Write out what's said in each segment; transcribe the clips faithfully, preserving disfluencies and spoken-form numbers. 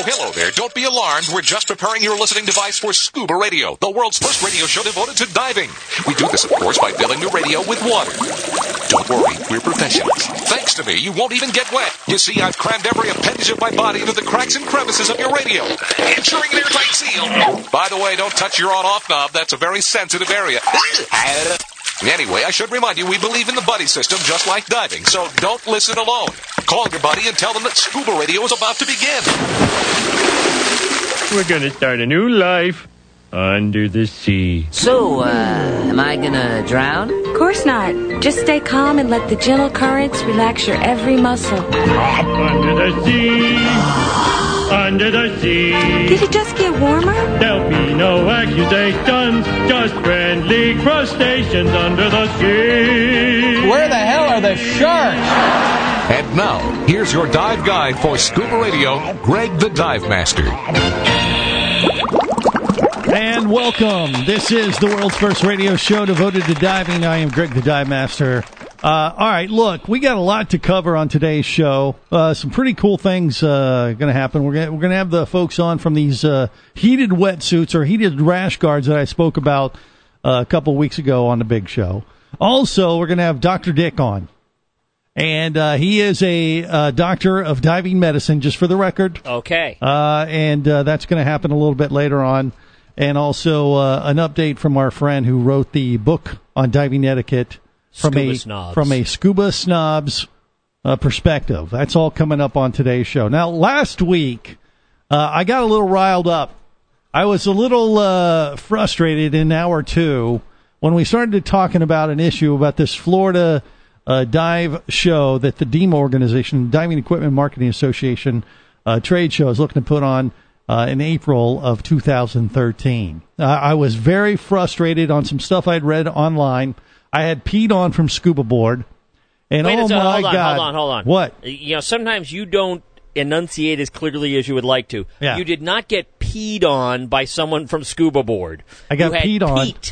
hello there. Don't be alarmed. We're just preparing your listening device for Scuba Radio, the world's first radio show devoted to diving. We do this, of course, by filling the radio with water. Don't worry, we're professionals. Thanks to me, you won't even get wet. You see, I've crammed every appendage of my body into the cracks and crevices of your radio, ensuring an airtight seal. By the way, don't touch your on-off knob. That's a very sensitive area. Anyway, I should remind you, we believe in the buddy system just like diving, so don't listen alone. Call your buddy and tell them that Scuba Radio is about to begin. We're gonna start a new life under the sea. So, uh, am I gonna drown? Of course not. Just stay calm and let the gentle currents relax your every muscle. Under the sea, under the sea. Did it just get warmer? There'll be no accusations, just friendly crustaceans under the sea. Where the hell are the sharks? And now, here's your dive guide for Scuba Radio, Greg the Dive Master. And welcome. This is the world's first radio show devoted to diving. I am Greg the Dive Master. Uh, all right, look, we got a lot to cover on today's show. Uh, some pretty cool things uh, going to happen. We're going we're going to have the folks on from these uh, heated wetsuits or heated rash guards that I spoke about uh, a couple weeks ago on the big show. Also, we're going to have Doctor Dick on. And uh, he is a uh, doctor of diving medicine, just for the record. Okay. Uh, and uh, that's going to happen a little bit later on. And also uh, an update from our friend who wrote the book on diving etiquette from Scuba a snobs. from a scuba snob's uh, perspective. That's all coming up on today's show. Now, last week, uh, I got a little riled up. I was a little uh, frustrated in hour two when we started talking about an issue about this Florida uh, dive show that the DEMA organization, Diving Equipment Marketing Association uh, trade show, is looking to put on Uh, in April of two thousand thirteen. Uh, I was very frustrated on some stuff I'd read online. I had peed on from Scuba Board. And Wait oh a second, my hold on, God. hold on, hold on. What? You know, sometimes you don't enunciate as clearly as you would like to. Yeah. You did not get peed on by someone from Scuba Board. I got you had peed on. peed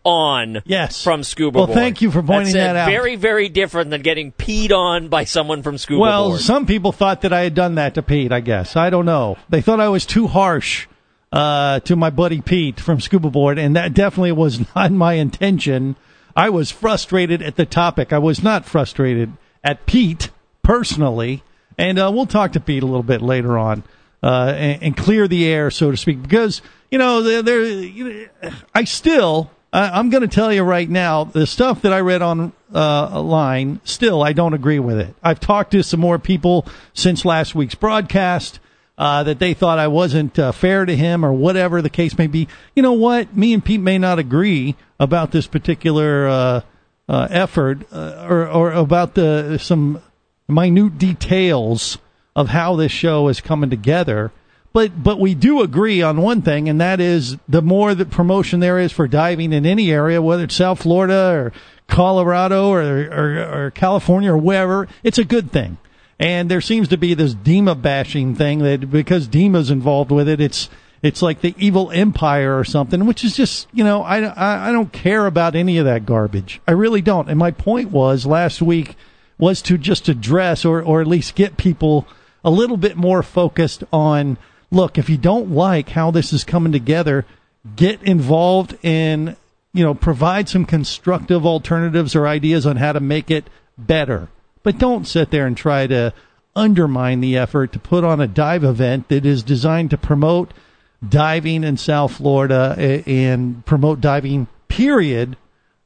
on Yes. from Scuba Well, Board. thank you for pointing That's, uh, that out. Very, very different than getting peed on by someone from Scuba Well, Board. some people thought that I had done that to Pete, I guess. I don't know. They thought I was too harsh uh, to my buddy Pete from Scuba Board, and that definitely was not my intention. I was frustrated at the topic. I was not frustrated at Pete personally, and uh, we'll talk to Pete a little bit later on uh, and, and clear the air, so to speak, because, you know, there, there you know, I still... I'm going to tell you right now, the stuff that I read on uh, line, still, I don't agree with it. I've talked to some more people since last week's broadcast uh, that they thought I wasn't uh, fair to him or whatever the case may be. You know what? Me and Pete may not agree about this particular uh, uh, effort uh, or, or about the some minute details of how this show is coming together. But but we do agree on one thing, and that is the more the promotion there is for diving in any area, whether it's South Florida or Colorado or, or, or California or wherever, it's a good thing. And there seems to be this DEMA bashing thing that because DEMA's involved with it, it's it's like the evil empire or something, which is just, you know, I, I, I don't care about any of that garbage. I really don't. And my point was last week was to just address or, or at least get people a little bit more focused on, look, if you don't like how this is coming together, get involved and, you know, provide some constructive alternatives or ideas on how to make it better. But don't sit there and try to undermine the effort to put on a dive event that is designed to promote diving in South Florida and promote diving, period,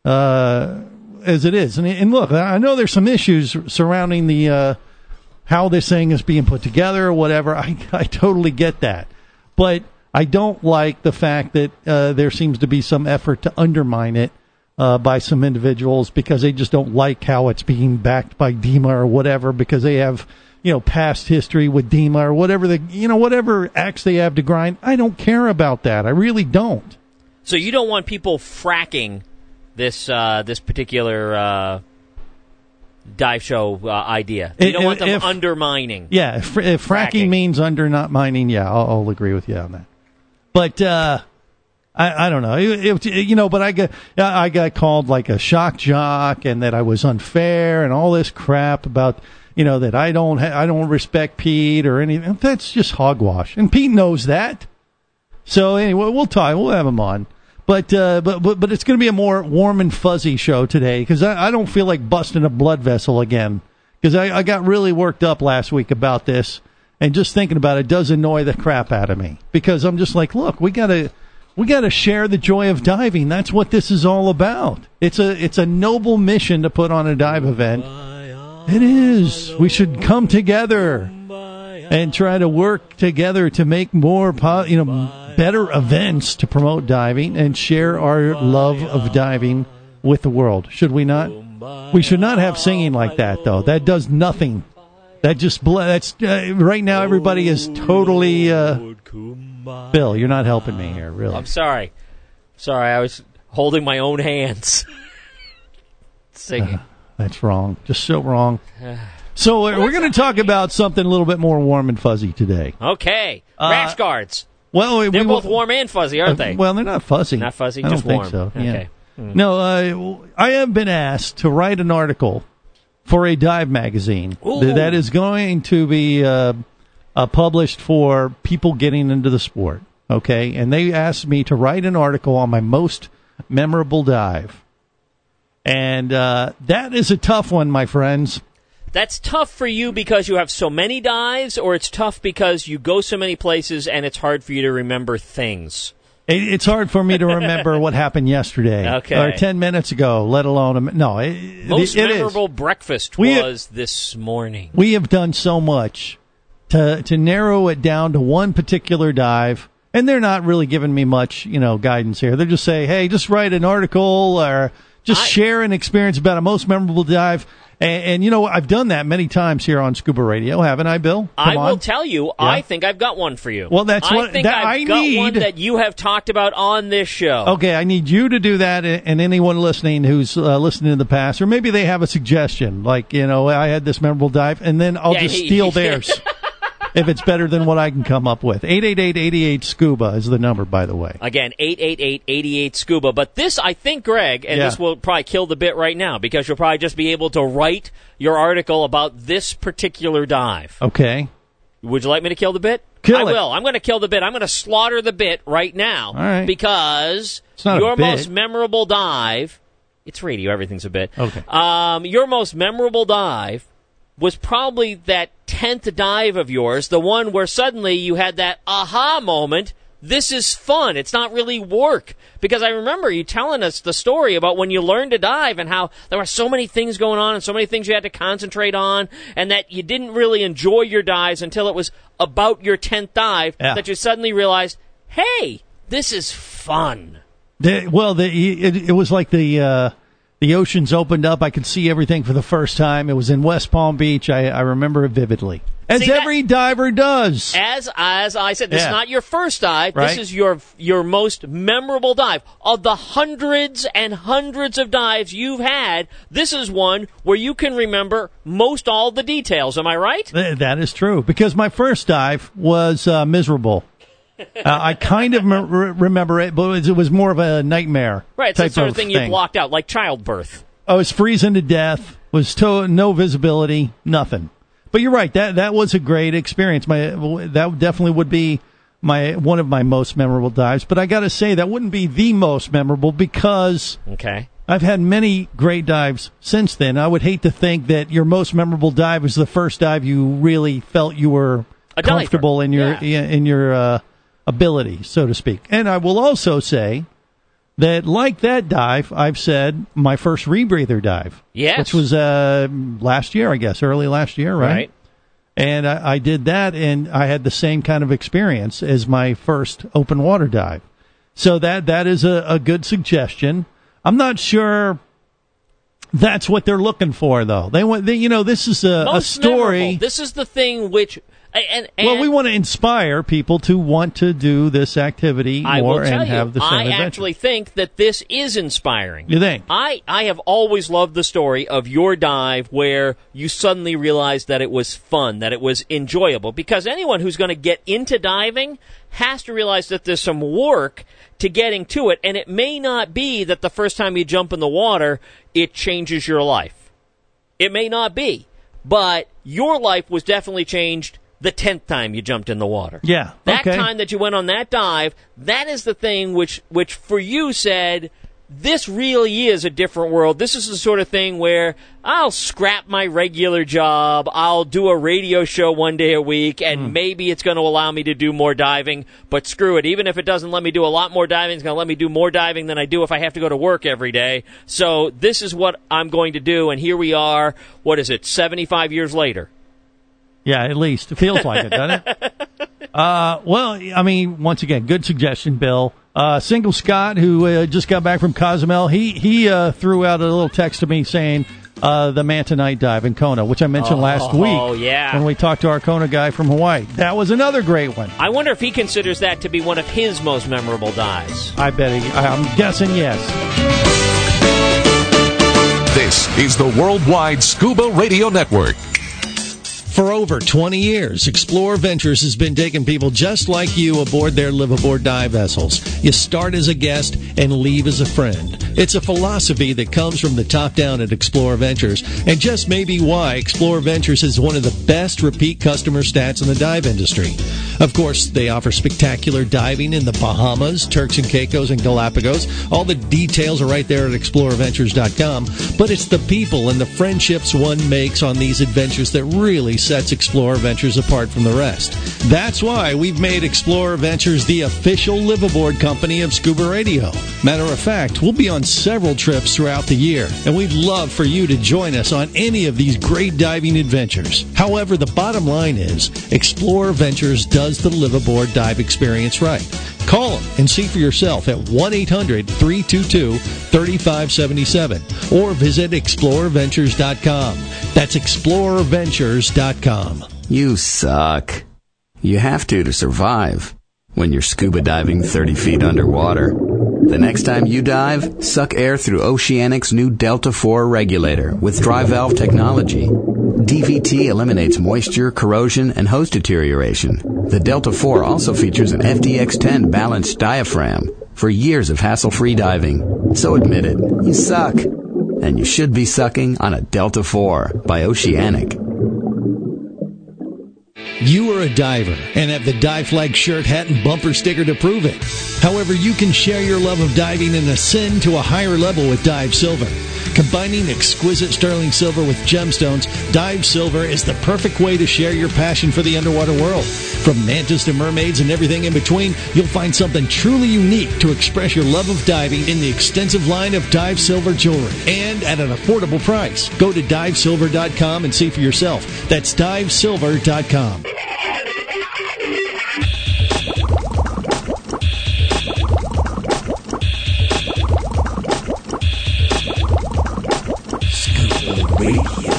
uh, as it is. And, and look, I know there's some issues surrounding the uh, how this thing is being put together or whatever. I, I totally get that. But I don't like the fact that uh, there seems to be some effort to undermine it uh, by some individuals because they just don't like how it's being backed by DEMA or whatever because they have, you know, past history with DEMA or whatever, the, you know, whatever axe they have to grind. I don't care about that. I really don't. So you don't want people fracking this uh, this particular uh, dive show uh, idea. You don't if, want them if, undermining. Yeah, if, if fracking, fracking means under not mining, yeah, I'll, I'll agree with you on that. But uh, I, I don't know, it, it, you know. But I got I got called like a shock jock, and that I was unfair, and all this crap about, you know, that I don't ha- I don't respect Pete or anything. That's just hogwash, and Pete knows that. So anyway, we'll talk. We'll have him on. But uh, but but but it's going to be a more warm and fuzzy show today because I, I don't feel like busting a blood vessel again because I, I got really worked up last week about this, and just thinking about it does annoy the crap out of me because I'm just like, look, we gotta we gotta share the joy of diving. That's what this is all about. It's a it's a noble mission to put on a dive event. It is. We should come together and try to work together to make more, you know, better events to promote diving and share our love of diving with the world. Should we not? We should not have singing like that, though. That does nothing. That just that's uh, right now. Everybody is totally. Uh, Bill, you're not helping me here, really. I'm sorry. Sorry, I was holding my own hands, singing. Uh, that's wrong. Just so wrong. So uh, we're going to talk about something a little bit more warm and fuzzy today. Okay, uh, rash guards. Well, we, they're we, both warm and fuzzy, aren't they? Uh, well, they're not fuzzy. Not fuzzy, I just don't warm. think so. Okay. Yeah. Mm. No, uh, I have been asked to write an article for a dive magazine Ooh. that is going to be uh, uh, published for people getting into the sport. Okay, and they asked me to write an article on my most memorable dive, and uh, that is a tough one, my friends. That's tough for you because you have so many dives, or it's tough because you go so many places and it's hard for you to remember things? It, it's hard for me to remember what happened yesterday okay. or ten minutes ago, let alone a, no. It, Most it memorable is. breakfast we was have, this morning. We have done so much to to narrow it down to one particular dive, and they're not really giving me much, you know, guidance here. They're just saying, hey, just write an article or just I, share an experience about a most memorable dive. And, and, you know, I've done that many times here on Scuba Radio, haven't I, Bill? Come I on. will tell you, yeah. I think I've got one for you. Well, that's I what think that I've I got need. one that you have talked about on this show. Okay, I need you to do that, and anyone listening who's uh, listened in the past, or maybe they have a suggestion, like, you know, I had this memorable dive, and then I'll yeah, just he, steal he, theirs. If it's better than what I can come up with. eight eight eight, eight eight, SCUBA is the number, by the way. Again, eight eight eight, eight eight, SCUBA. But this, I think, Greg, and yeah. this will probably kill the bit right now, because you'll probably just be able to write your article about this particular dive. Okay. Would you like me to kill the bit? Kill I it. will. I'm going to kill the bit. I'm going to slaughter the bit right now. All right. Because it's not your a bit. most memorable dive, it's radio, everything's a bit. Okay. Um, your most memorable dive was probably that tenth dive of yours, the one where suddenly you had that aha moment. This is fun. It's not really work. Because I remember you telling us the story about when you learned to dive and how there were so many things going on and so many things you had to concentrate on, and that you didn't really enjoy your dives until it was about your tenth dive yeah. that you suddenly realized, hey, this is fun. The, well, the, it, it was like the... Uh The oceans opened up. I could see everything for the first time. It was in West Palm Beach. I, I remember it vividly. As see, every that, diver does. As as I said, this yeah. is not your first dive. Right. This is your your most memorable dive. Of the hundreds and hundreds of dives you've had, this is one where you can remember most all the details. Am I right? Th- that is true. Because my first dive was uh, miserable. uh, I kind of me- remember it, but it was, it was more of a nightmare. Right, it's type the sort of, of thing, thing you blocked out, like childbirth. I was freezing to death, was to- no visibility, nothing. But you're right, that that was a great experience. My That definitely would be my one of my most memorable dives. But I got to say, that wouldn't be the most memorable because okay. I've had many great dives since then. I would hate to think that your most memorable dive was the first dive you really felt you were a comfortable diver. in your yeah. in your uh, ability, so to speak. And I will also say that, like that dive, I've said my first rebreather dive, yes. which was uh, last year, I guess, early last year, right? Right. And I, I did that, and I had the same kind of experience as my first open water dive. So that that is a, a good suggestion. I'm not sure that's what they're looking for, though. They want, they, you know, this is a, a story. Memorable. This is the thing which. And, and well, we want to inspire people to want to do this activity I more will tell and you, have the same I adventure. actually think that this is inspiring. You think? I, I have always loved the story of your dive where you suddenly realized that it was fun, that it was enjoyable. Because anyone who's going to get into diving has to realize that there's some work to getting to it. And it may not be that the first time you jump in the water, it changes your life. It may not be. but your life was definitely changed the tenth time you jumped in the water. Yeah. That okay. time that you went on that dive, that is the thing which, which for you said, this really is a different world. This is the sort of thing where I'll scrap my regular job, I'll do a radio show one day a week, and mm. maybe it's going to allow me to do more diving, but screw it. Even if it doesn't let me do a lot more diving, it's going to let me do more diving than I do if I have to go to work every day. So this is what I'm going to do, and here we are, what is it, seventy-five years later? Yeah, at least. It feels like it, doesn't it? Uh, well, I mean, once again, good suggestion, Bill. Uh, Single Scott, who uh, just got back from Cozumel, he he uh, threw out a little text to me saying uh, the Manta Night Dive in Kona, which I mentioned oh, last week oh, yeah. when we talked to our Kona guy from Hawaii. That was another great one. I wonder if he considers that to be one of his most memorable dives. I bet he, I'm guessing yes. This is the Worldwide Scuba Radio Network. For over twenty years, Explore Ventures has been taking people just like you aboard their live-aboard dive vessels. You start as a guest and leave as a friend. It's a philosophy that comes from the top down at Explore Ventures, and just may be why Explore Ventures is one of the best repeat customer stats in the dive industry. Of course, they offer spectacular diving in the Bahamas, Turks and Caicos, and Galapagos. All the details are right there at explorer ventures dot com, but it's the people and the friendships one makes on these adventures that really sets Explorer Ventures apart from the rest. That's why we've made Explorer Ventures the official live-aboard company of Scuba Radio. Matter of fact, we'll be on several trips throughout the year, and we'd love for you to join us on any of these great diving adventures. However, the bottom line is, Explorer Ventures does the live-aboard dive experience right. Call them and see for yourself at one eight hundred three two two three five seven seven or visit explorer ventures dot com. That's explorer ventures dot com. You suck. You have to to survive when you're scuba diving thirty feet underwater. The next time you dive, suck air through Oceanic's new Delta four regulator with dry valve technology. D V T eliminates moisture, corrosion, and hose deterioration. The Delta four also features an F D X ten balanced diaphragm for years of hassle-free diving. So admit it, you suck. And you should be sucking on a Delta four by Oceanic. You are a diver and have the Dive Flag shirt, hat, and bumper sticker to prove it. However, you can share your love of diving and ascend to a higher level with Dive Silver. Combining exquisite sterling silver with gemstones, Dive Silver is the perfect way to share your passion for the underwater world. From mantas to mermaids and everything in between, you'll find something truly unique to express your love of diving in the extensive line of Dive Silver jewelry, and at an affordable price. Go to dive silver dot com and see for yourself. That's dive silver dot com. Radio.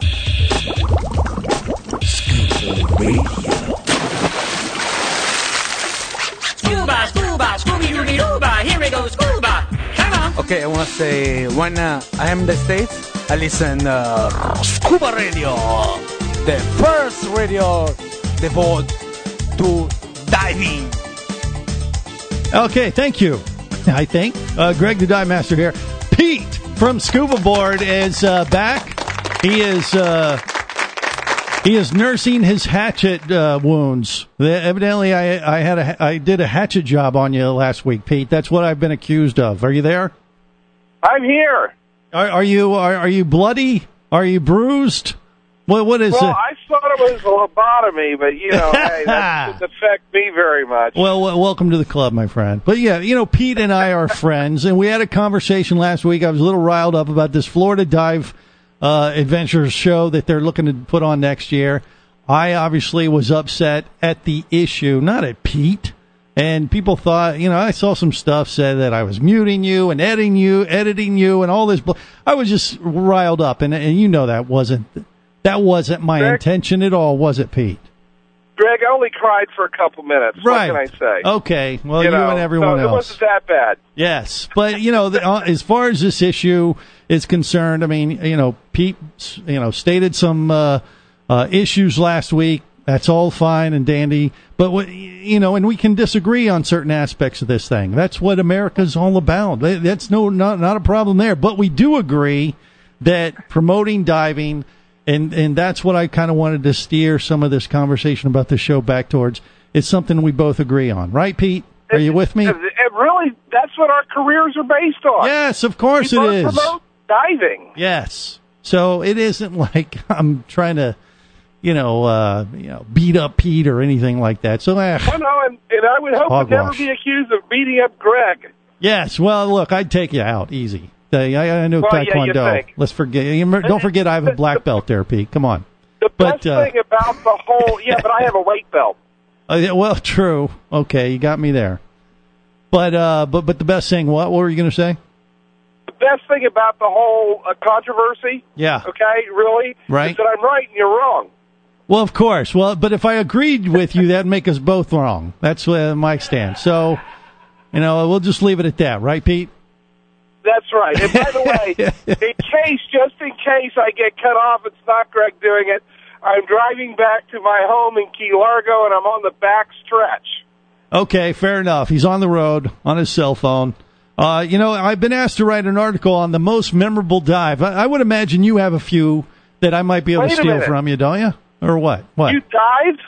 Scuba Radio. Scuba, scuba, Scooby-Dooby-Dooba, here we go, scuba. Come on. Okay, I want to say, when uh, I am in the States, I listen uh, Scuba Radio, the first radio devoted to diving. Okay, thank you. I think. Uh, Greg the Dive Master here. Pete from Scuba Board is uh, back. He is uh, he is nursing his hatchet uh, wounds. Evidently, I I had a I did a hatchet job on you last week, Pete. That's what I've been accused of. Are you there? I'm here. Are, are you are, are you bloody? Are you bruised? What what is well, it? Well, I thought it was a lobotomy, but you know, hey, that doesn't affect me very much. Well, w- welcome to the club, my friend. But yeah, you know, Pete and I are friends, and we had a conversation last week. I was a little riled up about this Florida Dive uh, Adventures show that they're looking to put on next year. I obviously was upset at the issue, not at Pete. And people thought, you know, I saw some stuff said that I was muting you and editing you, editing you, and all this. Bl- I was just riled up, and and you know that wasn't. That wasn't my Greg, intention at all, was it, Pete? Greg, I only cried for a couple minutes. Right. What can I say? Okay. Well, you, you know, and everyone so else. It wasn't that bad. Yes. But, you know, the, uh, as far as this issue is concerned, I mean, you know, Pete, you know, stated some uh, uh, issues last week. That's all fine and dandy. But, you know, and we can disagree on certain aspects of this thing. That's what America's all about. That's no not, not a problem there. But we do agree that promoting diving And and that's what I kind of wanted to steer some of this conversation about the show back towards. It's something we both agree on. Right, Pete? Are you with me? It, it really, that's what our careers are based on. Yes, of course we it both is. promote diving. Yes. So it isn't like I'm trying to, you know, uh, you know, beat up Pete or anything like that. So, eh, Oh, no, and, and I would hope to never Hogwash. be accused of beating up Greg. yes. Well, look, I'd take you out easy. I, I know Well, yeah, you Taekwondo. think. Let's forget. you remember- Don't forget, I have a black belt there, Pete. Come on. The But, best uh, thing about the whole, yeah, but I have a weight belt. Uh, yeah, well, true. Okay, you got me there. But uh, but but the best thing, what? What were you going to say? The best thing about the whole uh, controversy, Yeah. okay, really, Right. is that I'm right and you're wrong. Well, of course. Well, but if I agreed with you, that'd make us both wrong. That's uh, my stance. So, you know, we'll just leave it at that, right, Pete? That's right. And by the way, in case, just in case I get cut off, it's not Greg doing it. I'm driving back to my home in Key Largo, and I'm on the back stretch. Okay, fair enough. He's on the road on his cell phone. Uh, you know, I've been asked to write an article on the most memorable dive. I, I would imagine you have a few that I might be able Wait to a steal minute. from you, don't you? Or what? What? You dived?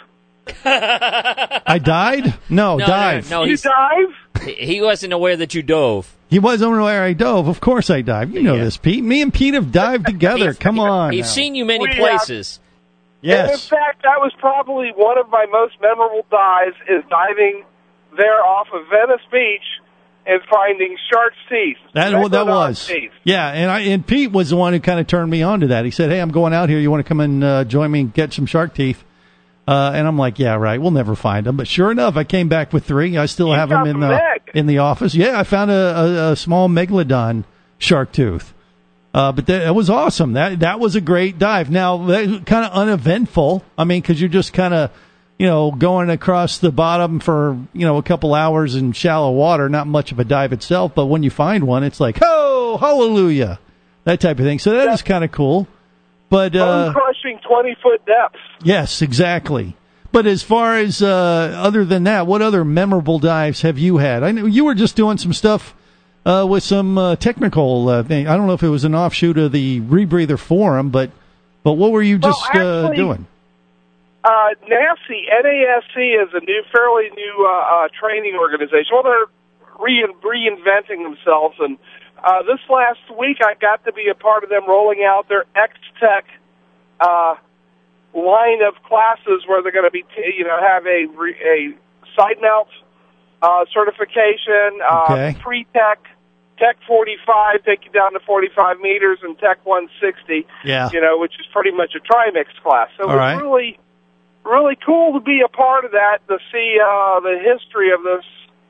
I died? No, No, dive. no, no, You he's, dive? he he wasn't aware that you dove. He wasn't aware I dove. Of course I dived. You know Yeah. this, Pete. Me and Pete have dived together. He's- Come on. He's now. seen you many We have- places. And Yes. in fact, that was probably one of my most memorable dives, is diving there off of Venice Beach and finding shark's teeth. That, well, that Megalodon was. teeth. Yeah, and I and Pete was the one who kind of turned me on to that. He said, "Hey, I'm going out here. You want to come and uh, join me and get some shark teeth?" Uh, and I'm like, "Yeah, right. We'll never find them." But sure enough, I came back with three. I still You have got them in the the meg. in the office. Yeah, I found a, a, a small megalodon shark tooth. Uh, but that, that was awesome. That that was a great dive. Now, that kind of uneventful. I mean, because you're just kind of, you know, going across the bottom for, you know, a couple hours in shallow water. Not much of a dive itself, but when you find one, it's like, oh, hallelujah, that type of thing. So that is kind of cool. But uh, Bone-crushing twenty-foot depths. yes, exactly. But as far as uh, other than that, what other memorable dives have you had? I know you were just doing some stuff uh, with some uh, technical uh, thing. I don't know if it was an offshoot of the Rebreather Forum, but but what were you Well, just uh, actually, doing? Uh, NASC, N A S C is a new, fairly new uh, uh, training organization. Well, they're re- reinventing themselves, and uh, this last week I got to be a part of them rolling out their X-Tech uh, line of classes where they're going to be, t- you know, have a re- a side mount uh, certification, uh, Okay. pre-tech, Tech forty-five, take you down to forty-five meters, and Tech one sixty. Yeah. You know, which is pretty much a trimix class. So All it's right. really, really cool to be a part of that, to see uh, the history of this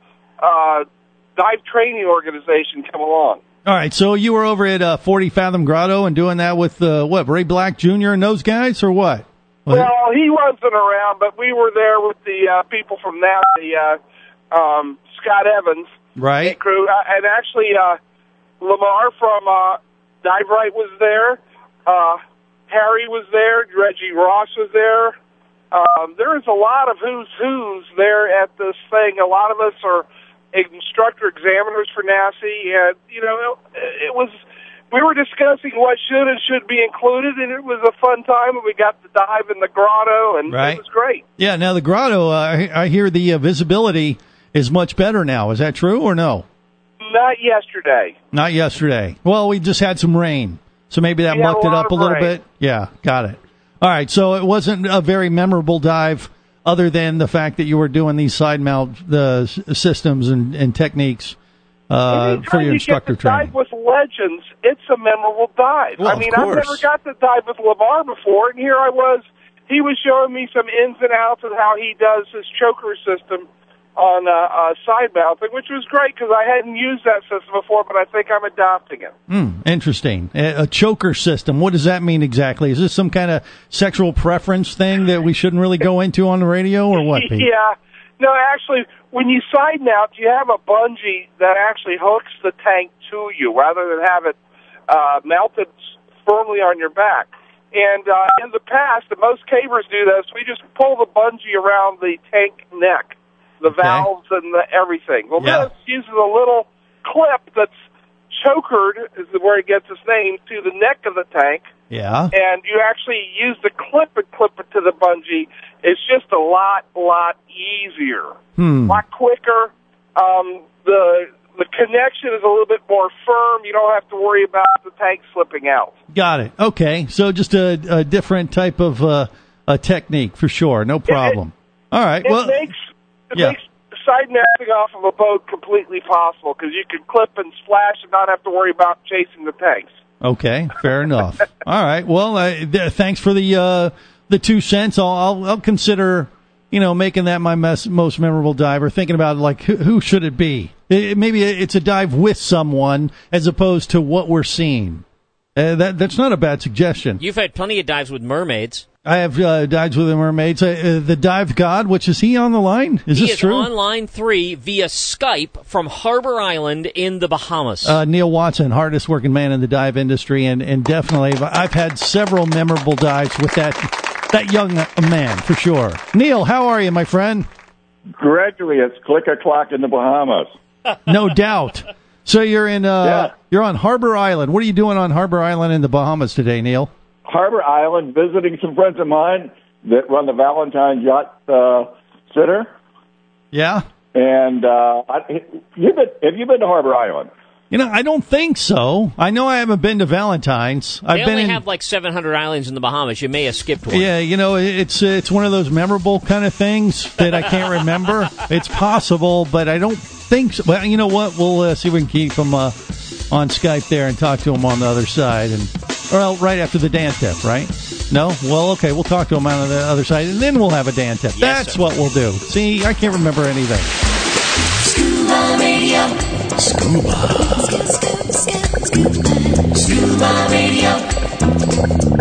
uh, dive training organization come along. All right, so you were over at uh, forty Fathom Grotto and doing that with uh, what, Ray Black Junior and those guys, or what? Was it- Well, he wasn't around, but we were there with the uh, people from that, the uh, um, Scott Evans right. crew, uh, and actually uh, Lamar from uh, Dive Right was there. Uh, Harry was there. Reggie Ross was there. Um, there's a lot of who's who's there at this thing. A lot of us are instructor examiners for NASI, and you know, it, it was. We were discussing what should and should be included, and it was a fun time. And we got to dive in the grotto, and Right. it was great. Yeah, now the grotto, uh, I, I hear the uh, visibility is much better now. Is that true or no? Not yesterday. Not yesterday. Well, we just had some rain, so maybe that We had mucked a it lot up a of little rain. bit. Yeah, got it. All right, so it wasn't a very memorable dive, other than the fact that you were doing these side mount the s- systems and, and techniques uh, Anytime for your you instructor get to training. dive with legends, it's a memorable dive. Well, I of mean, I've course. never got to dive with Lamar before, and here I was. He was showing me some ins and outs of how he does his choker system on uh, uh, side mounting, which was great because I hadn't used that system before, but I think I'm adopting it. Hmm, interesting. A, a choker system. What does that mean exactly? Is this some kind of sexual preference thing that we shouldn't really go into on the radio, or what, Pete? Yeah. No, actually, when you side mount, you have a bungee that actually hooks the tank to you rather than have it uh, mounted firmly on your back. And uh, in the past, and most cavers do this, we just pull the bungee around the tank neck, the Okay. valves and the everything. Well, Yeah. this uses a little clip that's chokered, is where it gets its name, to the neck of the tank. Yeah. And you actually use the clip and clip it to the bungee. It's just a lot, lot easier. Hmm. A lot quicker. Um, the the connection is a little bit more firm. You don't have to worry about the tank slipping out. Got it. Okay. So just a, a different type of uh, a technique for sure. No problem. It, All right. It well, makes it yeah. makes side nesting off of a boat completely possible because you can clip and splash and not have to worry about chasing the tanks. Okay, fair enough. All right. Well, uh, th- thanks for the uh, the two cents. I'll, I'll I'll consider, you know, making that my mes- most memorable dive, or thinking about like who, who should it be? It, maybe it's a dive with someone as opposed to what we're seeing. Uh, that that's not a bad suggestion. You've had plenty of dives with mermaids. I have uh, dives with the mermaids. Uh, uh, the dive god, which is he on the line? Is he this is true? on line three via Skype from Harbor Island in the Bahamas. Uh, Neil Watson, hardest working man in the dive industry, and, and definitely I've had several memorable dives with that that young man for sure. Neil, how are you, my friend? Gradually, it's click o'clock in the Bahamas. No doubt. So you're in uh, yeah. you're on Harbor Island. What are you doing on Harbor Island in the Bahamas today, Neil? Harbor Island, visiting some friends of mine that run the Valentine Yacht uh, Center. Yeah. And uh, I, you've been, have you been to Harbor Island? You know, I don't think so. I know I haven't been to Valentine's. They I've been only in, have like seven hundred islands in the Bahamas. You may have skipped one. Yeah, you know, it's it's one of those memorable kind of things that I can't remember. It's possible, but I don't think so. Well, you know what? We'll uh, see if we can keep them uh, on Skype there and talk to them on the other side. And Well, right after the Dan tip, right? No? Well, okay, we'll talk to them on the other side, and then we'll have a Dan tip. Yes, That's sir. what we'll do. See, I can't remember anything. Scuba Radio. Scuba. Scuba. Scuba Radio.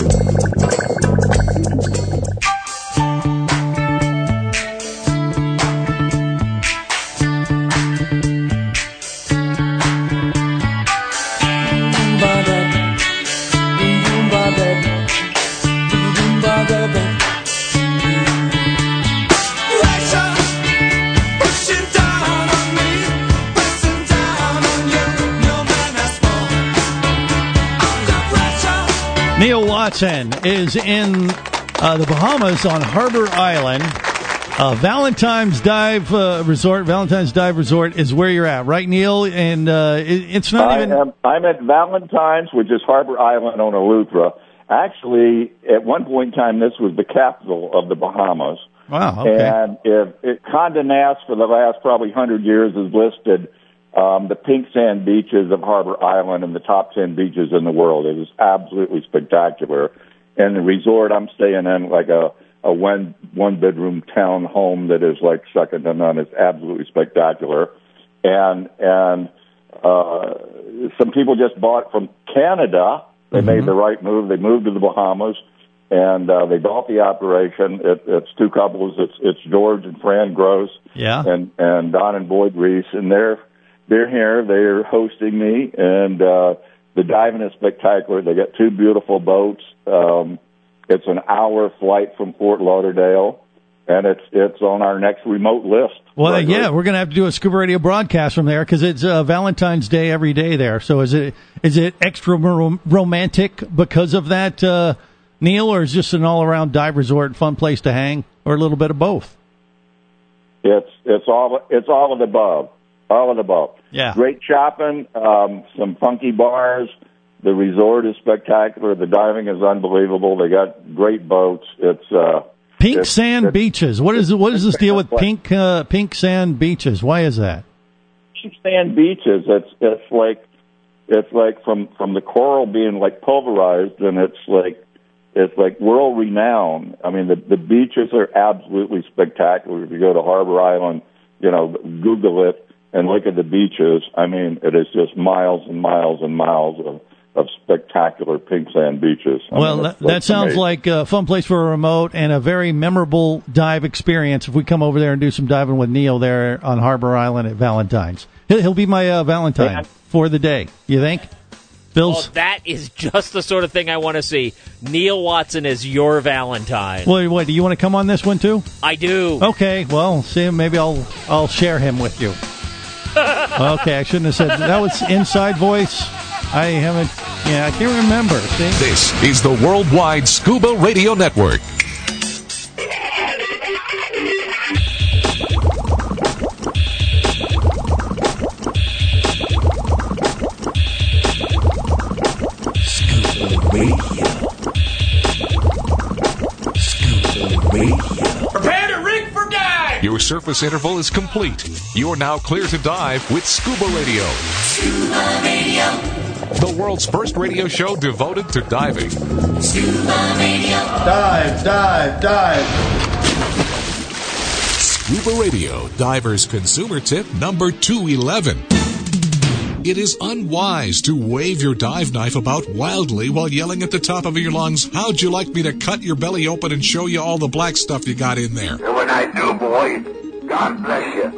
Neil Watson is in uh, the Bahamas on Harbor Island. Uh, Valentine's Dive uh, Resort. Valentine's Dive Resort is where you're at, right, Neil? And uh, it, it's not I even. Am, I'm at Valentine's, which is Harbor Island on Eleuthera. Actually, at one point in time, this was the capital of the Bahamas. Wow. Okay. And if it, Condé Nast, for the last probably hundred years, has listed um, the pink sand beaches of Harbor Island in the top ten beaches in the world. It is absolutely spectacular. And the resort I'm staying in, like a a one one bedroom town home that is like second to none. It's absolutely spectacular. And and uh, some people just bought from Canada. They mm-hmm. made the right move. They moved to the Bahamas, and uh, they bought the operation. It, it's two couples. It's it's George and Fran Gross, yeah, and and Don and Boyd Reese, and they're they're here. They're hosting me, and uh, the diving is spectacular. They got two beautiful boats. Um, it's an hour flight from Fort Lauderdale, and it's it's on our next remote list. Well, right, yeah, right. we're going to have to do a Scuba Radio broadcast from there because it's uh, Valentine's Day every day there. So is it is it extra rom- romantic because of that, uh, Neil, or is it just an all-around dive resort, fun place to hang, or a little bit of both? It's it's all it's all of the above, all of the above. Yeah, great shopping, um, some funky bars. The resort is spectacular. The diving is unbelievable. They got great boats. It's uh, pink it's, sand it's, beaches. What is what is this deal with pink uh, pink sand beaches? Why is that? Pink sand beaches. It's it's like it's like from from the coral being like pulverized, and it's like it's like world renowned. I mean, the the beaches are absolutely spectacular. If you go to Harbor Island, you know, Google it and look at the beaches. I mean, it is just miles and miles and miles of. of spectacular pink sand beaches. I well, mean, that, that sounds amazing. like a fun place for a remote and a very memorable dive experience if we come over there and do some diving with Neil there on Harbor Island at Valentine's. He'll, he'll be my uh, Valentine yeah. for the day. You think? Phil's? Oh, that is just the sort of thing I want to see. Neil Watson is your Valentine. Well, what, do you want to come on this one too? I do. Okay, well, see, maybe I'll I'll share him with you. Okay, I shouldn't have said that. That was inside voice. I haven't, yeah, I can't remember. See? This is the Worldwide Scuba Radio Network. Scuba Radio. Scuba Radio. Prepare to rig for dive! Your surface interval is complete. You're now clear to dive with Scuba Radio. Scuba Radio. The world's first radio show devoted to diving. Scuba Radio. Dive, dive, dive. Scuba Radio, diver's consumer tip number two eleven. It is unwise to wave your dive knife about wildly while yelling at the top of your lungs, "How'd you like me to cut your belly open and show you all the black stuff you got in there?" And when I do, boy, God bless you.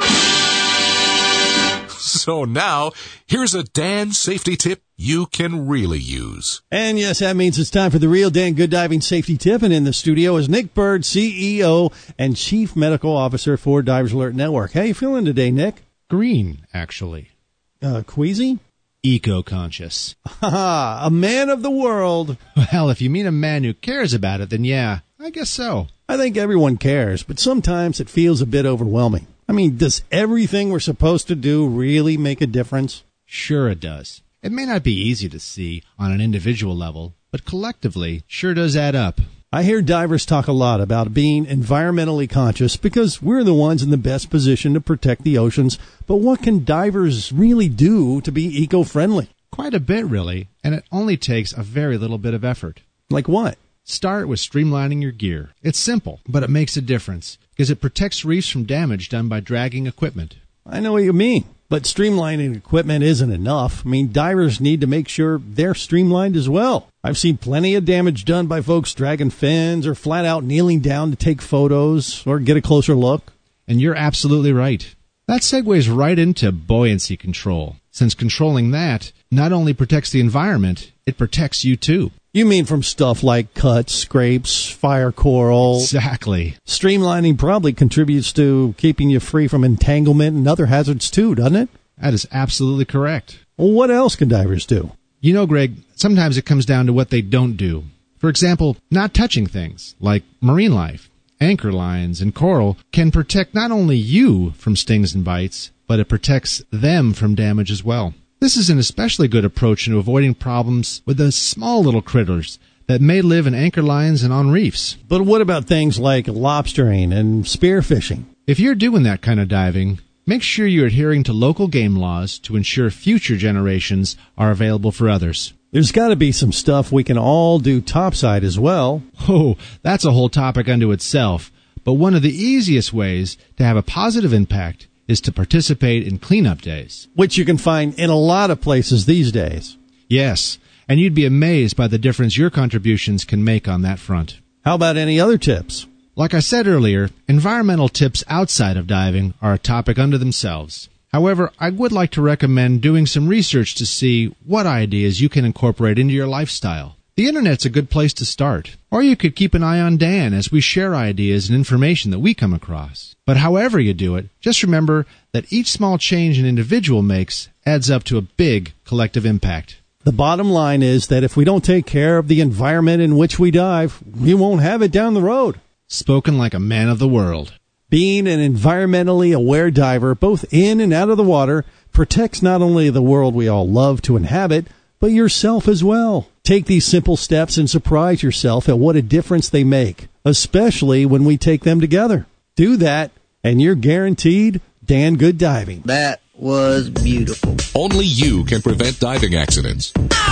So now, here's a Dan safety tip you can really use. And yes, that means it's time for the real Dan Good Diving Safety Tip. And in the studio is Nick Bird, C E O and Chief Medical Officer for Divers Alert Network. How you feeling today, Nick? Green, actually. Uh, queasy? Eco-conscious. Ha a man of the world. Well, if you mean a man who cares about it, then yeah, I guess so. I think everyone cares, but sometimes it feels a bit overwhelming. I mean, does everything we're supposed to do really make a difference? Sure it does. It may not be easy to see on an individual level, but collectively sure does add up. I hear divers talk a lot about being environmentally conscious because we're the ones in the best position to protect the oceans. But what can divers really do to be eco-friendly? Quite a bit, really, and it only takes a very little bit of effort. Like what? Start with streamlining your gear. It's simple, but it makes a difference because it protects reefs from damage done by dragging equipment. I know what you mean, but streamlining equipment isn't enough. I mean, divers need to make sure they're streamlined as well. I've seen plenty of damage done by folks dragging fins or flat out kneeling down to take photos or get a closer look. And you're absolutely right. That segues right into buoyancy control, since controlling that not only protects the environment, it protects you too. You mean from stuff like cuts, scrapes, fire coral? Exactly. Streamlining probably contributes to keeping you free from entanglement and other hazards too, doesn't it? That is absolutely correct. Well, what else can divers do? You know, Greg, sometimes it comes down to what they don't do. For example, not touching things like marine life. Anchor lines and coral can protect not only you from stings and bites, but it protects them from damage as well. This is an especially good approach in avoiding problems with the small little critters that may live in anchor lines and on reefs. But what about things like lobstering and spearfishing? If you're doing that kind of diving, make sure you're adhering to local game laws to ensure future generations are available for others. There's got to be some stuff we can all do topside as well. Oh, that's a whole topic unto itself. But one of the easiest ways to have a positive impact is to participate in cleanup days. Which you can find in a lot of places these days. Yes, and you'd be amazed by the difference your contributions can make on that front. How about any other tips? Like I said earlier, environmental tips outside of diving are a topic unto themselves. However, I would like to recommend doing some research to see what ideas you can incorporate into your lifestyle. The Internet's a good place to start. Or you could keep an eye on Dan as we share ideas and information that we come across. But however you do it, just remember that each small change an individual makes adds up to a big collective impact. The bottom line is that if we don't take care of the environment in which we dive, we won't have it down the road. Spoken like a man of the world. Being an environmentally aware diver, both in and out of the water, protects not only the world we all love to inhabit, but yourself as well. Take these simple steps and surprise yourself at what a difference they make, especially when we take them together. Do that, and you're guaranteed Dan Good Diving. That was beautiful. Only you can prevent diving accidents.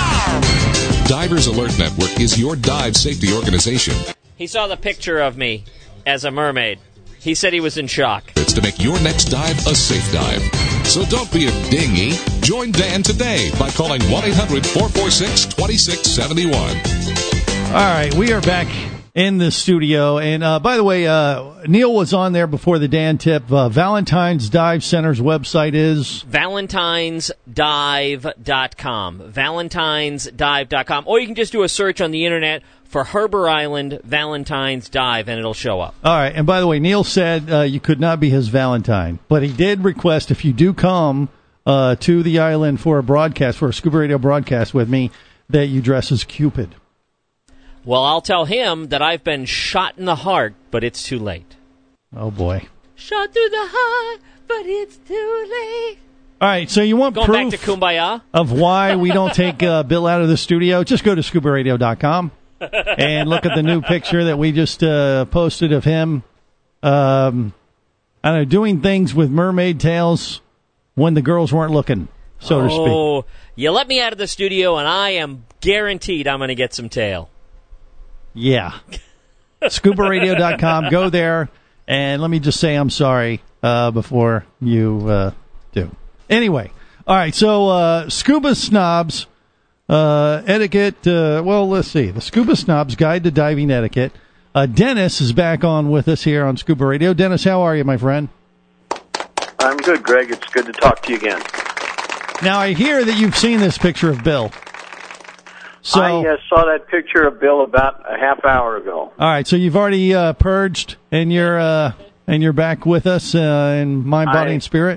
Divers Alert Network is your dive safety organization. He saw the picture of me as a mermaid. He said he was in shock. It's to make your next dive a safe dive. So don't be a dinghy. Join Dan today by calling one eight hundred four four six two six seven one. All right, we are back in the studio. And uh, by the way, uh, Neil was on there before the Dan tip. Uh, Valentine's Dive Center's website is valentines dive dot com. valentines dive dot com. Or you can just do a search on the internet for Harbour Island Valentine's Dive, and it'll show up. All right. And by the way, Neil said uh, you could not be his Valentine, but he did request if you do come uh, to the island for a broadcast, for a Scuba Radio broadcast with me, that you dress as Cupid. Well, I'll tell him that I've been shot in the heart, but it's too late. Oh, boy. Shot through the heart, but it's too late. All right, so you want Going proof back to Kumbaya? of why we don't take uh, Bill out of the studio? Just go to scuba radio dot com and look at the new picture that we just uh, posted of him um, I don't know, doing things with mermaid tails when the girls weren't looking, so oh, to speak. Oh, you let me out of the studio, and I am guaranteed I'm going to get some tail. Yeah. scuba radio dot com. Go there, and let me just say I'm sorry uh, before you uh, do. Anyway, all right, so uh, Scuba Snobs uh, Etiquette, uh, well, let's see. The Scuba Snobs Guide to Diving Etiquette. Uh, Dennis is back on with us here on Scuba Radio. Dennis, how are you, my friend? I'm good, Greg. It's good to talk to you again. Now, I hear that you've seen this picture of Bill. So, I uh, saw that picture of Bill about a half hour ago. All right, so you've already uh, purged, and you're uh, and you're back with us uh, in mind, body, I, and spirit.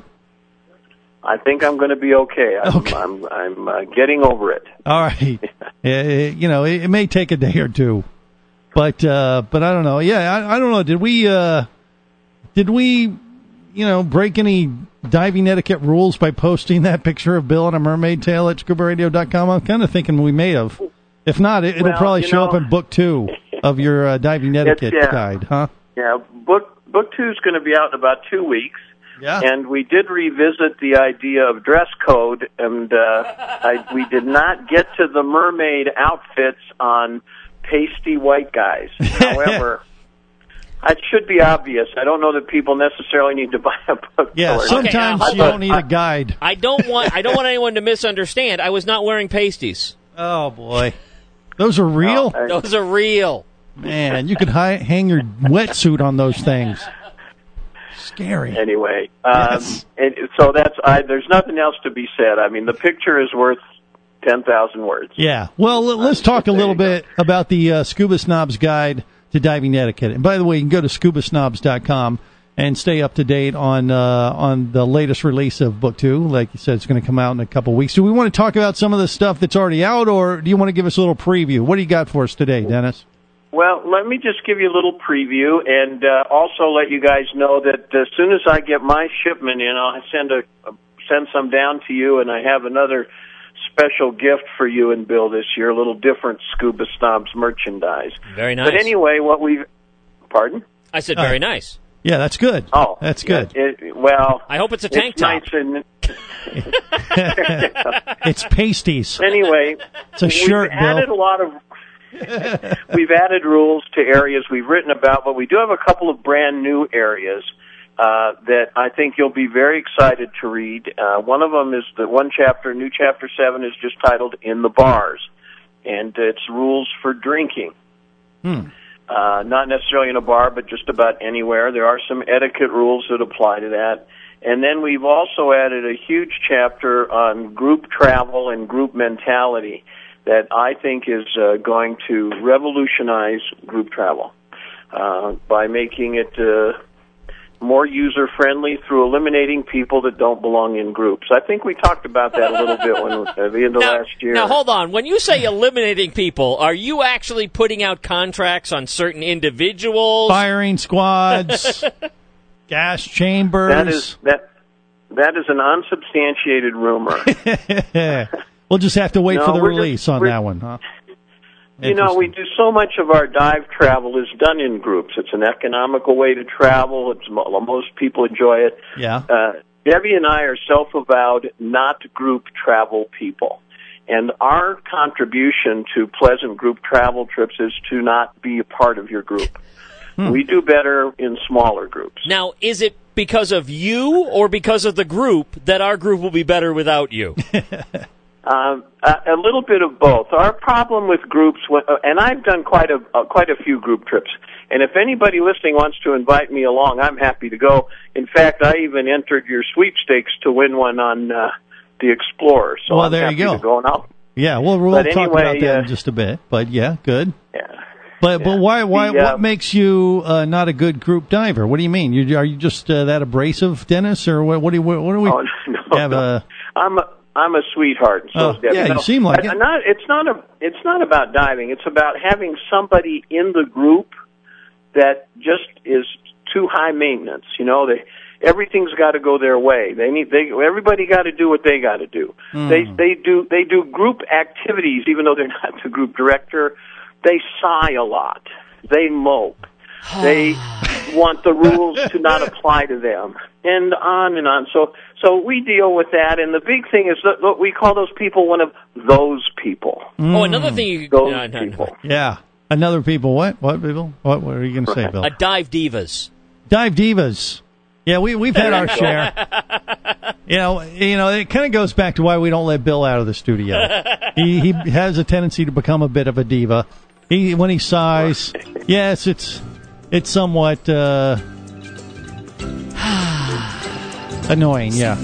I think I'm going to be okay. I'm, okay. I'm, I'm uh, getting over it. All right. uh, you know, it, it may take a day or two, but uh, but I don't know. Yeah, I, I don't know. Did we uh, did we you know break any diving etiquette rules by posting that picture of Bill on a mermaid tail at scuba radio dot com? I'm kind of thinking we may have. If not, it, it'll well, probably show know, up in book two of your uh, diving etiquette yeah, guide, huh? Yeah, book book two is going to be out in about two weeks. Yeah. And we did revisit the idea of dress code, and uh, I, we did not get to the mermaid outfits on pasty white guys. However, it should be obvious. I don't know that people necessarily need to buy a book. Yeah, for it. sometimes okay, you don't need a guide. I don't want I don't want anyone to misunderstand. I was not wearing pasties. Oh boy, those are real. Oh, those are real. Man, you could hi- hang your wetsuit on those things. Scary. Anyway, um, yes. and so that's I, there's nothing else to be said. I mean, the picture is worth ten thousand words. Yeah. Well, let's talk a little bit about the uh, Scuba Snobs Guide to Diving Etiquette. And by the way, you can go to scuba snobs dot com and stay up to date on uh, on the latest release of Book Two. Like you said, it's going to come out in a couple of weeks. Do we want to talk about some of the stuff that's already out, or do you want to give us a little preview? What do you got for us today, Dennis? Well, let me just give you a little preview, and uh, also let you guys know that as soon as I get my shipment in, I'll send a send some down to you, and I have another special gift for you and Bill this year, a little different Scuba Snobs merchandise. Very nice. But anyway, what we've... Pardon? I said very uh, nice. Yeah, that's good. Oh. That's good. Yeah, it, well... I hope it's a tank it's top. Nice and, it's pasties. Anyway, it's a shirt, we've added Bill. a lot of... We've added rules to areas we've written about, but we do have a couple of brand new areas uh, that I think you'll be very excited to read. Uh, one of them is the one chapter, new chapter seven, is just titled In the Bars, and it's rules for drinking. Hmm. Uh, not necessarily in a bar, but just about anywhere. There are some etiquette rules that apply to that. And then we've also added a huge chapter on group travel and group mentality that I think is uh, going to revolutionize group travel uh, by making it uh, more user-friendly through eliminating people that don't belong in groups. I think we talked about that a little bit when, at the end of now, last year. Now, hold on. When you say eliminating people, are you actually putting out contracts on certain individuals? Firing squads, gas chambers. That is, that, that is an unsubstantiated rumor. We'll just have to wait no, for the we're release just, on that one, huh? You know, we do so much of our dive travel is done in groups. It's an economical way to travel. It's most people enjoy it. Yeah. Uh, Debbie and I are self-avowed not group travel people. And our contribution to pleasant group travel trips is to not be a part of your group. Hmm. We do better in smaller groups. Now, is it because of you or because of the group that our group will be better without you? Um, a, a little bit of both. Our problem with groups, and I've done quite a uh, quite a few group trips, and if anybody listening wants to invite me along, I'm happy to go. In fact, I even entered your sweepstakes to win one on uh, the Explorer. So well, I'm there happy you go. to go and I'll, yeah, well, we'll but talk anyway, about that uh, in just a bit. But yeah, good. Yeah. But yeah. but why why the, uh, what makes you uh, not a good group diver? What do you mean? You, are you just uh, that abrasive, Dennis, or what? What do you, what are we? Oh, no. have a. I'm a, I'm a sweetheart. So Oh, is Debbie. yeah, you No, seem like I- it. I'm not, it's not a. It's not about diving. It's about having somebody in the group that just is too high maintenance. You know, they everything's got to go their way. They need. They everybody got to do what they got to do. Mm. They they do they do group activities, even though they're not the group director. They sigh a lot. They mope. They want the rules to not apply to them, and on and on. So, so we deal with that. And the big thing is that look, we call those people one of those people. Mm. Oh, another thing you Those no, no, no. people. Yeah. Another people. What? What people? What, what are you going to say, Bill? A dive divas. Dive divas. Yeah, we we've had our share. You know, you know, it kind of goes back to why we don't let Bill out of the studio. he he has a tendency to become a bit of a diva. He when he sighs, yes, it's it's somewhat uh, annoying. Yeah.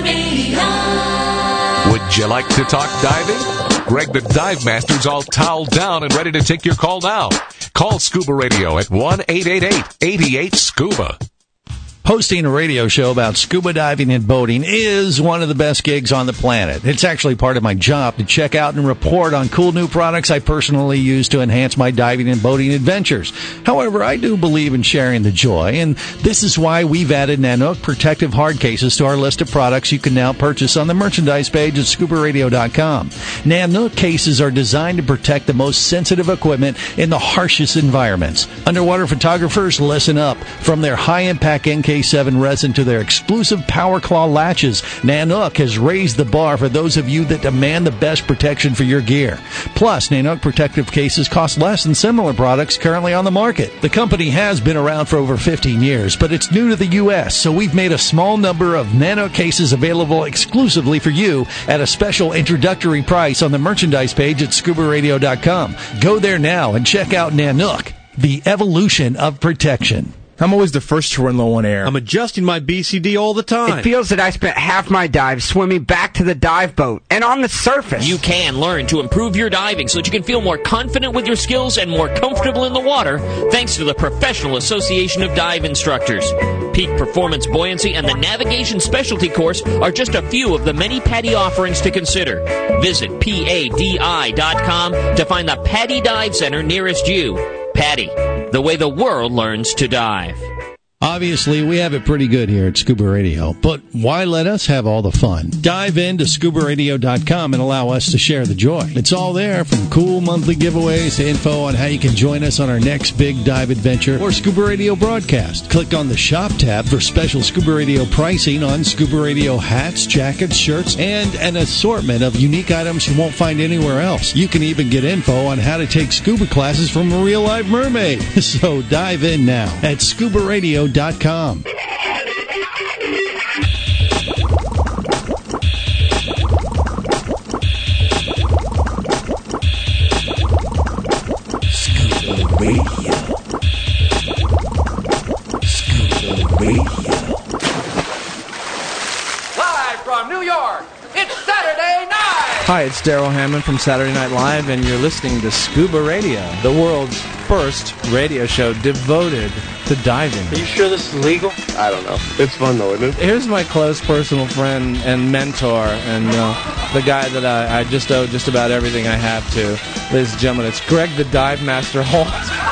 Would you like to talk diving? Greg the Dive Master's all toweled down and ready to take your call now. Call Scuba Radio at one eight eight eight, eight eight, SCUBA. Hosting a radio show about scuba diving and boating is one of the best gigs on the planet. It's actually part of my job to check out and report on cool new products I personally use to enhance my diving and boating adventures. However, I do believe in sharing the joy, and this is why we've added Nanook protective hard cases to our list of products you can now purchase on the merchandise page at scuba radio dot com. Nanook cases are designed to protect the most sensitive equipment in the harshest environments. Underwater photographers, listen up. From their high-impact N K seven resin to their exclusive Power Claw latches, Nanook has raised the bar for those of you that demand the best protection for your gear. Plus, Nanook protective cases cost less than similar products currently on the market. The company has been around for over fifteen years, but it's new to the U S, so we've made a small number of Nanook cases available exclusively for you at a special introductory price on the merchandise page at scuba radio dot com. Go there now and check out Nanook, the evolution of protection. I'm always the first to run low on air. I'm adjusting my B C D all the time. It feels that I spent half my dive swimming back to the dive boat and on the surface. You can learn to improve your diving so that you can feel more confident with your skills and more comfortable in the water thanks to the Professional Association of Dive Instructors. Peak Performance Buoyancy and the Navigation Specialty Course are just a few of the many PADI offerings to consider. Visit P A D I dot com to find the PADI Dive Center nearest you. PADI, the way the world learns to dive. Obviously, we have it pretty good here at Scuba Radio, but why let us have all the fun? Dive into scuba radio dot com and allow us to share the joy. It's all there, from cool monthly giveaways to info on how you can join us on our next big dive adventure or Scuba Radio broadcast. Click on the Shop tab for special Scuba Radio pricing on Scuba Radio hats, jackets, shirts, and an assortment of unique items you won't find anywhere else. You can even get info on how to take scuba classes from a real live mermaid. So dive in now at scuba radio dot com. Scuba Radio. Scuba Radio. Live from New York, it's Saturday night! Hi, it's Daryl Hammond from Saturday Night Live, and you're listening to Scuba Radio, the world's first radio show devoted to diving. Are you sure this is legal? I don't know. It's fun, though, isn't it? Here's my close personal friend and mentor, and uh, the guy that I, I just owe just about everything I have to. Ladies and gentlemen, it's Greg the Dive Master Holt.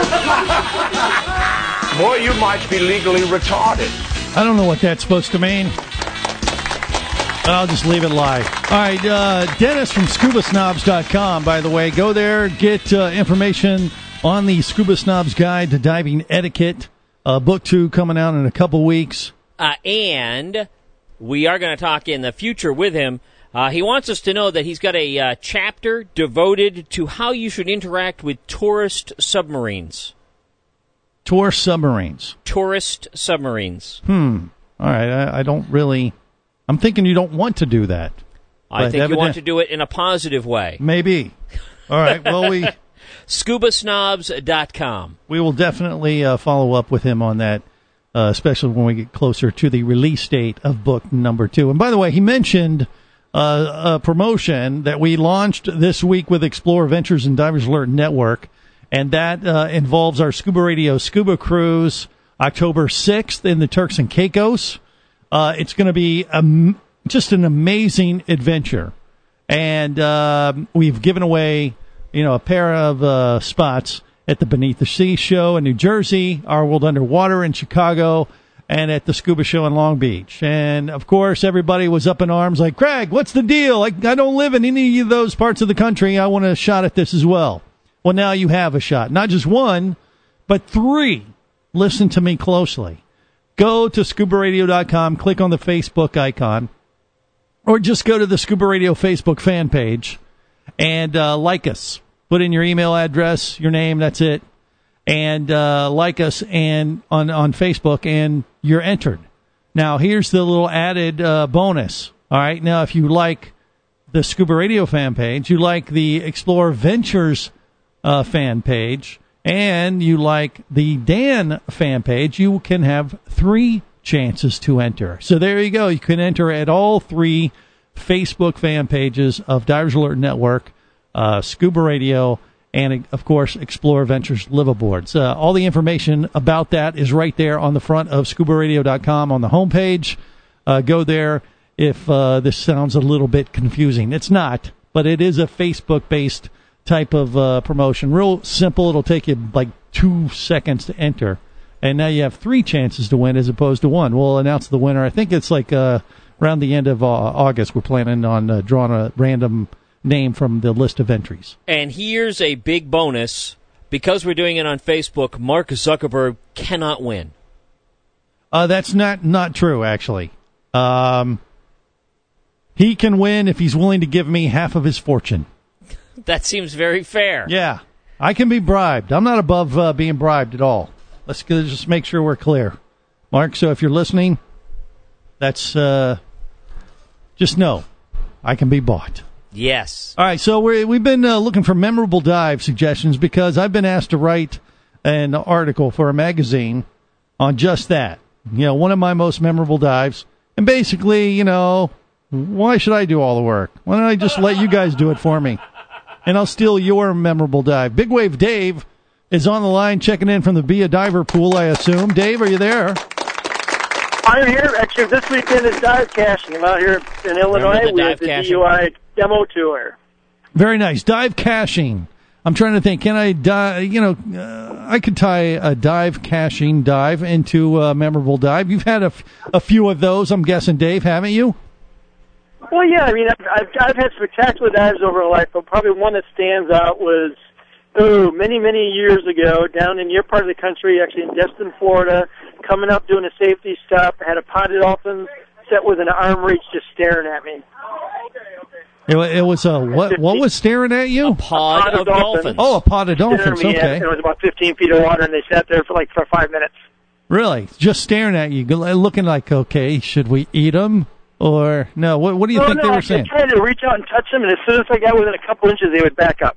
Boy, you might be legally retarded. I don't know what that's supposed to mean. I'll just leave it lie. All right, uh, Dennis from scuba snobs dot com, by the way. Go there, get uh, information on the Scuba Snobs Guide to Diving Etiquette. Uh, book two coming out in a couple weeks. Uh, and we are going to talk in the future with him. Uh, he wants us to know that he's got a uh, chapter devoted to how you should interact with tourist submarines. Tourist submarines. Tourist submarines. Hmm. All right, I, I don't really... I'm thinking you don't want to do that. I think you want to do it in a positive way. Maybe. All right, well, we... scuba snobs dot com. We will definitely uh, follow up with him on that, uh, especially when we get closer to the release date of book number two. And by the way, he mentioned uh, a promotion that we launched this week with Explorer Ventures and Divers Alert Network, and that uh, involves our Scuba Radio Scuba Cruise, October sixth in the Turks and Caicos. Uh, it's going to be a, just an amazing adventure. And uh, we've given away, you know, a pair of uh, spots at the Beneath the Sea show in New Jersey, Our World Underwater in Chicago, and at the Scuba Show in Long Beach. And, of course, everybody was up in arms like, Craig, what's the deal? I, I don't live in any of those parts of the country. I want a shot at this as well. Well, now you have a shot. Not just one, but three. Listen to me closely. Go to scuba radio dot com, click on the Facebook icon, or just go to the Scuba Radio Facebook fan page and uh, like us. Put in your email address, your name, that's it, and uh, like us and on, on Facebook, and you're entered. Now, here's the little added uh, bonus. All right, now if you like the Scuba Radio fan page, you like the Explore Ventures uh, fan page, and you like the Dan fan page, you can have three chances to enter. So there you go. You can enter at all three Facebook fan pages of Divers Alert Network, uh, Scuba Radio, and, of course, Explore Ventures liveaboards. Uh, all the information about that is right there on the front of scuba radio dot com on the homepage. Uh, go there if uh, this sounds a little bit confusing. It's not, but it is a Facebook-based type of uh, promotion. Real simple. It'll take you like two seconds to enter. And now you have three chances to win as opposed to one. We'll announce the winner. I think it's like uh, around the end of uh, August. We're planning on uh, drawing a random name from the list of entries. And here's a big bonus. Because we're doing it on Facebook, Mark Zuckerberg cannot win. Uh, that's not, not true, actually. Um, he can win if he's willing to give me half of his fortune. That seems very fair. Yeah. I can be bribed. I'm not above uh, being bribed at all. Let's just make sure we're clear. Mark, so if you're listening, that's, uh, just know, I can be bought. Yes. All right, so we're, we've been uh, looking for memorable dive suggestions because I've been asked to write an article for a magazine on just that. You know, one of my most memorable dives. And basically, you know, why should I do all the work? Why don't I just let you guys do it for me? And I'll steal your memorable dive. Big Wave Dave is on the line checking in from the Be a Diver pool, I assume. Dave, are you there? I'm here. Actually, this weekend is dive cashing. I'm out here in Illinois the with the caching? D U I demo tour. Very nice. Dive caching. I'm trying to think. Can I dive? You know, uh, I could tie a dive caching dive into a memorable dive. You've had a, f- a few of those, I'm guessing, Dave, haven't you? Well, yeah. I mean, I've, I've, I've had spectacular dives over my life, but probably one that stands out was, oh, many, many years ago, down in your part of the country, actually in Destin, Florida, coming up doing a safety stop. I had a pod of dolphins set with an arm reach just staring at me. It, it was a what? What was staring at you? A pod, pod of of dolphins. dolphins. Oh, a pod of Staring dolphins. at me, Okay. and it was about fifteen feet of water, and they sat there for like for five minutes. Really? Just staring at you, looking like, okay, should we eat them or no? What, what do you no, think no, they I were was saying? trying to reach out and touch them, and as soon as I got within a couple inches, they would back up.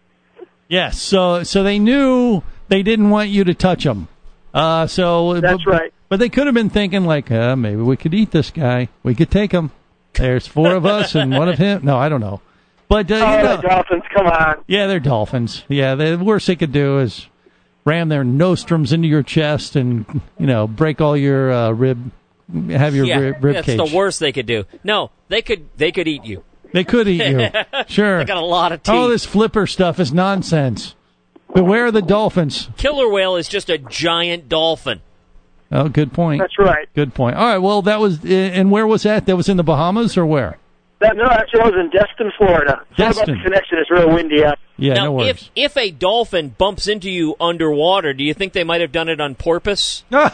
Yes. So, so they knew they didn't want you to touch them. Uh, so That's but, right. But they could have been thinking like, uh, maybe we could eat this guy. We could take him. There's four of us and one of him. No, I don't know. But uh, Oh, you know, the dolphins, come on. yeah, they're dolphins. Yeah, the worst they could do is ram their nostrums into your chest and, you know, break all your uh, rib, have your yeah, rib, rib that's cage. the worst they could do. No, they could they could eat you. They could eat you. Sure. They got a lot of teeth. All this flipper stuff is nonsense. Beware the dolphins. Killer whale is just a giant dolphin. Oh, good point. That's right. Good point. All right, well, that was, and where was that? That was in the Bahamas or where? That, no, actually, I was in Destin, Florida. Sorry about Destin. the connection. It's real windy out. Yeah, now, no worries. if if a dolphin bumps into you underwater, do you think they might have done it on purpose? uh,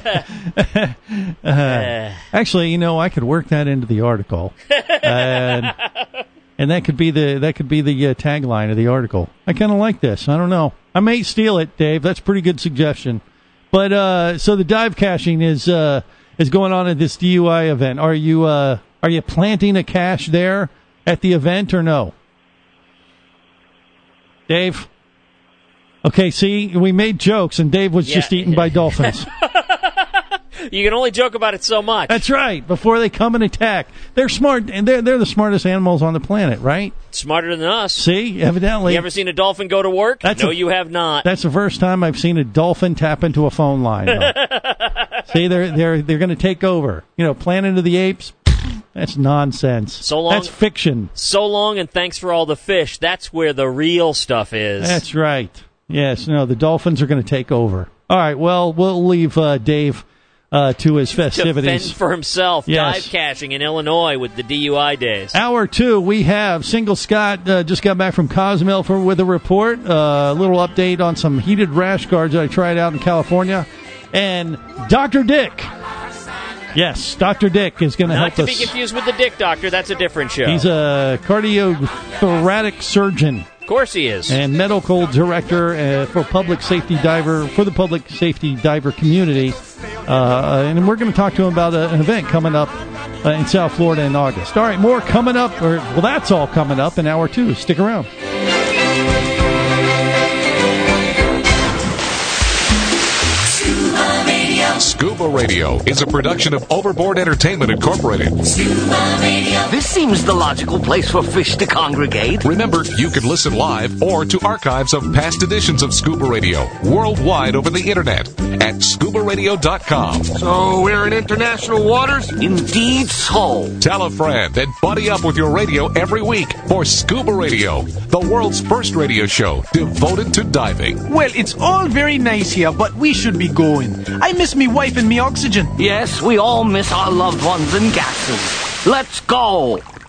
actually, you know, I could work that into the article, and, and that could be the that could be the uh, tagline of the article. I kind of like this. I don't know. I may steal it, Dave. That's a pretty good suggestion. But uh, so the dive caching is uh, is going on at this D U I event. Are you uh, are you planting a cache there at the event or no? Dave? Okay, see, we made jokes, and Dave was Yeah. just eaten by dolphins. You can only joke about it so much. That's right, before they come and attack. They're smart, and they're, they're the smartest animals on the planet, right? Smarter than us. See, evidently. You ever seen a dolphin go to work? That's no, a- you have not. That's the first time I've seen a dolphin tap into a phone line. though. See, they're they're they're going to take over. You know, Planet of the Apes. That's nonsense. So long. That's fiction. So long, and thanks for all the fish. That's where the real stuff is. That's right. Yes, no, the Dolphins are going to take over. All right, well, we'll leave uh, Dave uh, to his festivities. To fend for himself. Yes. Dive caching in Illinois with the D U I days. Hour two, we have Single Scott uh, just got back from Cozumel for, with a report. Uh, a little update on some heated rash guards that I tried out in California. And Doctor Dick. Yes, Doctor Dick is going to help us. Not to be confused with the Dick Doctor. That's a different show. He's a cardiothoracic surgeon. Of course he is. And medical director uh, for public safety diver, for the public safety diver community. Uh, and we're going to talk to him about a, an event coming up uh, in South Florida in August. All right, more coming up. Or, well, that's all coming up in hour two. Stick around. Scuba Radio is a production of Overboard Entertainment Incorporated. This seems the logical place for fish to congregate. Remember, you can listen live or to archives of past editions of Scuba Radio worldwide over the internet at scuba radio dot com. So we're in international waters? Indeed so. Tell a friend and buddy up with your radio every week for Scuba Radio, the world's first radio show devoted to diving. Well, it's all very nice here, but we should be going. I miss me wife and me oxygen. Yes, we all miss our loved ones and gases. Let's go.